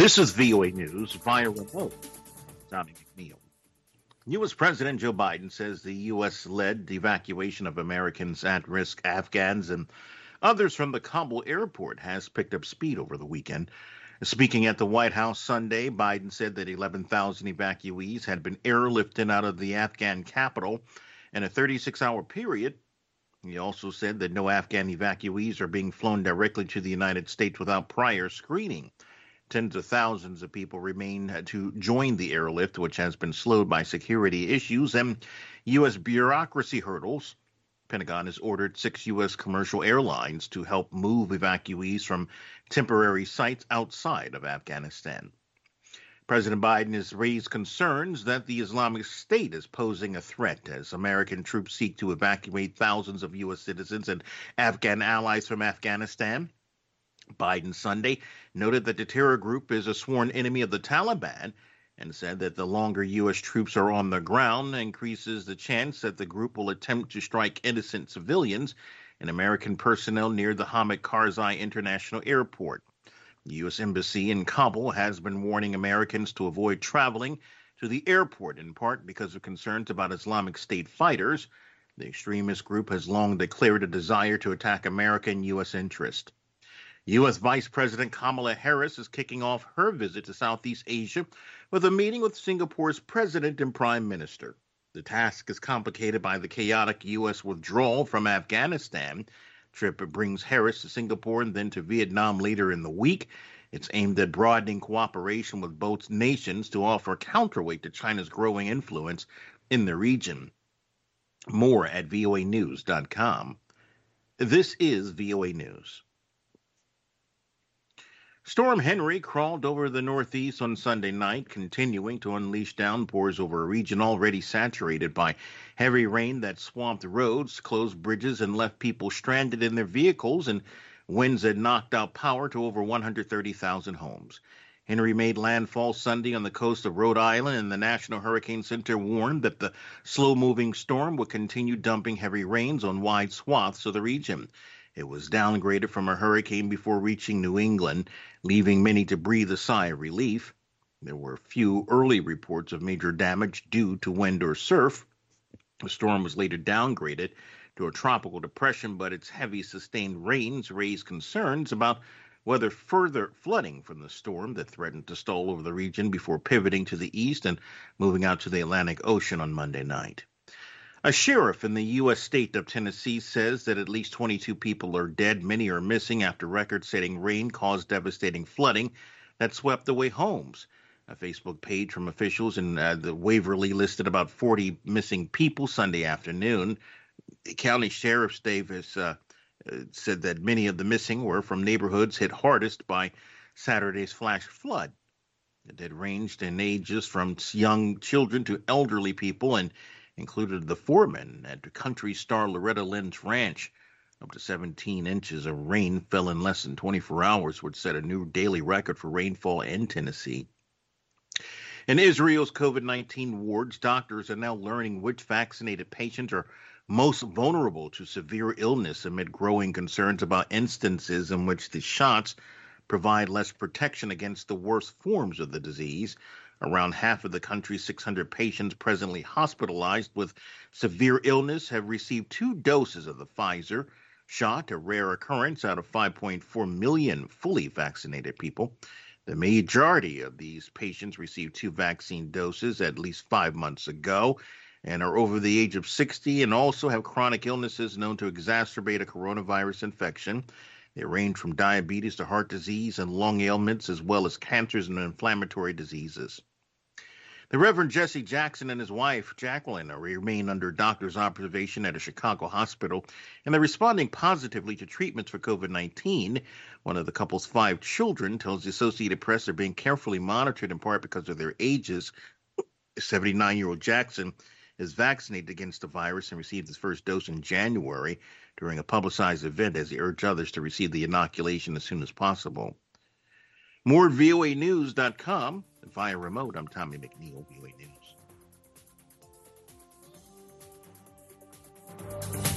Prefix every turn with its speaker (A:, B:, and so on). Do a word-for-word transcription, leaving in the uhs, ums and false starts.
A: This is V O A News via remote. Tommy McNeil. U S. President Joe Biden says the U S-led evacuation of Americans at-risk Afghans and others from the Kabul airport has picked up speed over the weekend. Speaking at the White House Sunday, Biden said that eleven thousand evacuees had been airlifted out of the Afghan capital in a thirty-six hour period. He also said that no Afghan evacuees are being flown directly to the United States without prior screening. Tens of thousands of people remain to join the airlift, which has been slowed by security issues and U S bureaucracy hurdles. Pentagon has ordered six U S commercial airlines to help move evacuees from temporary sites outside of Afghanistan. President Biden has raised concerns that the Islamic State is posing a threat as American troops seek to evacuate thousands of U S citizens and Afghan allies from Afghanistan. Biden Sunday noted that the terror group is a sworn enemy of the Taliban and said that the longer U S troops are on the ground increases the chance that the group will attempt to strike innocent civilians and American personnel near the Hamid Karzai International Airport. The U S Embassy in Kabul has been warning Americans to avoid traveling to the airport, in part because of concerns about Islamic State fighters. The extremist group has long declared a desire to attack American U S interests. U S. Vice President Kamala Harris is kicking off her visit to Southeast Asia with a meeting with Singapore's president and prime minister. The task is complicated by the chaotic U S withdrawal from Afghanistan. Trip brings Harris to Singapore and then to Vietnam later in the week. It's aimed at broadening cooperation with both nations to offer counterweight to China's growing influence in the region. More at V O A news dot com. This is V O A News. Storm Henry crawled over the Northeast on Sunday night, continuing to unleash downpours over a region already saturated by heavy rain that swamped roads, closed bridges, and left people stranded in their vehicles, and winds that knocked out power to over one hundred thirty thousand homes. Henry made landfall Sunday on the coast of Rhode Island, and the National Hurricane Center warned that the slow-moving storm would continue dumping heavy rains on wide swaths of the region. It was downgraded from a hurricane before reaching New England, leaving many to breathe a sigh of relief. There were few early reports of major damage due to wind or surf. The storm was later downgraded to a tropical depression, but its heavy sustained rains raised concerns about whether further flooding from the storm that threatened to stall over the region before pivoting to the east and moving out to the Atlantic Ocean on Monday night. A sheriff in the U S state of Tennessee says that at least twenty-two people are dead. Many are missing after record-setting rain caused devastating flooding that swept away homes. A Facebook page from officials in uh, the Waverly listed about forty missing people Sunday afternoon. The county sheriff's Davis uh, uh, said that many of the missing were from neighborhoods hit hardest by Saturday's flash flood. It had ranged in ages from young children to elderly people and included the foreman at country star Loretta Lynn's ranch. Up to seventeen inches of rain fell in less than twenty-four hours, which set a new daily record for rainfall in Tennessee. In Israel's COVID nineteen wards, doctors are now learning which vaccinated patients are most vulnerable to severe illness amid growing concerns about instances in which the shots provide less protection against the worst forms of the disease. Around half of the country's six hundred patients presently hospitalized with severe illness have received two doses of the Pfizer shot, a rare occurrence out of five point four million fully vaccinated people. The majority of these patients received two vaccine doses at least five months ago and are over the age of sixty and also have chronic illnesses known to exacerbate a coronavirus infection. They range from diabetes to heart disease and lung ailments, as well as cancers and inflammatory diseases. The Reverend Jesse Jackson and his wife, Jacqueline, remain under doctor's observation at a Chicago hospital, and they're responding positively to treatments for COVID nineteen. One of the couple's five children tells the Associated Press they're being carefully monitored in part because of their ages. seventy-nine-year-old Jackson is vaccinated against the virus and received his first dose in January during a publicized event as he urged others to receive the inoculation as soon as possible. More at V O A news dot com. Via remote, I'm Tommy McNeil, V O A News.